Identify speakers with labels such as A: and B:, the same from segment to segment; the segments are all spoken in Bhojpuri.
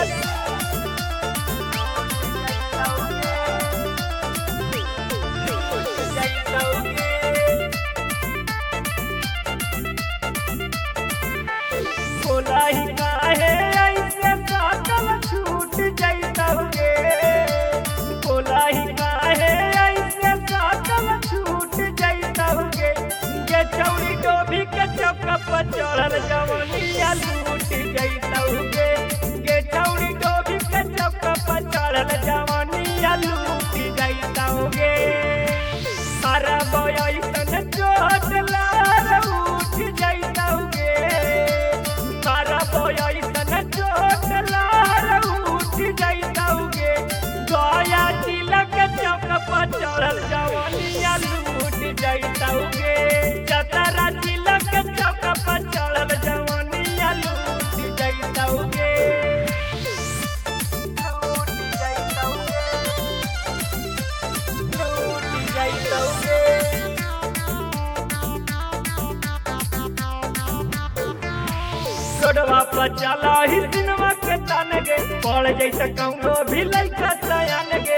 A: बोलाई काहे ऐसे साकल छूट जैतौगे, बोलाई काहे ऐसे साकल छूट जैतौगे। गे चौड़ी डोभी के चौक पर चढ़ल जवनिया लूट जैतौगे, गे चौड़ी डोभी के चौक पर चढ़ल जवनिया लूट जैतौगे। अरे ऐसन चोट लार उठ जैतौगे, ऐसन चोट लार उठ जैतौगे। गया जिला के चौक पर चढ़ल जवनिया लूट जैतौगे, चतरा जिला के चौक पर चढ़ल जवनिया लूट जैतौगे। लूट जैतौगे, लूट जैतौगे। रोडवा पर चला ही दिनवा के तान गे, पड़ जैसे कौनो भी लइका सयान गे।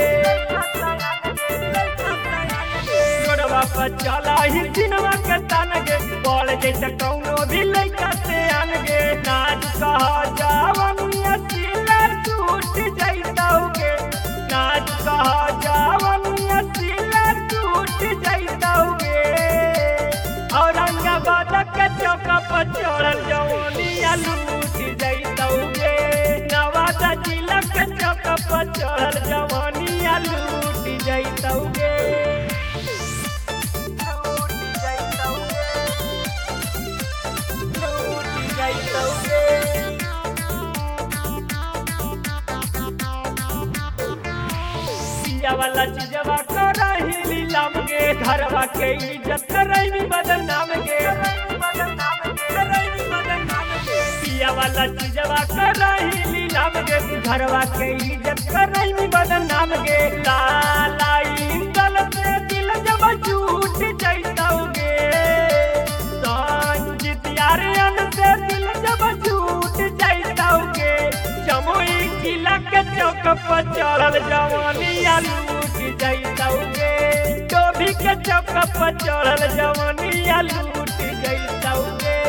A: रोडवा पर चला ही दिनवा के तान गे, पड़ जैसे कौनो भी लइका सयान गे। नाच कहा जावनिया सिला टूट जैतौगे, नाच कहा जावनिया सिला टूट जैतौगे। औरंगाबाद के चौक पर चढ़ल जवनिया लूट जैतौगे, नवादा जिला के चौक पर चढ़ल जवनिया लूट जैतौगे। लूट जैतौगे, लूट जैतौगे। पिया वाला चीजवा करही लीलाम गे, घरवा के इज्जत करही बदनाम गे। पिया वाला चीजवा करही लीलाम गे, घरवा के इज्जत करही बदनाम गे। लालाई गल से दिल जब झूठ जैतौगे, संजीत यारियन से दिल जब झूठ जैतौगे। जमुई जिला के चौक पर चढ़ल जवनिया लूट जैतौगे, डोभी के चौक पर चढ़ल जवनिया लूट जैतौगे।